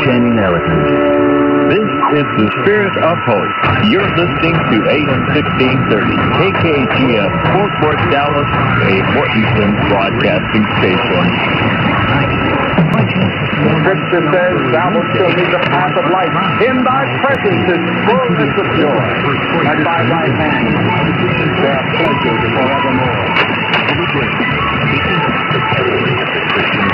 Channing Elephant. This is the Spirit of Hope. You're listening to AM 1630, KKGM, Fort Worth, Dallas, a Mortensen broadcasting station. Scripture says, thou wilt show me the path of life. In thy presence is fullness of joy. At thy right hand there are pleasures forevermore.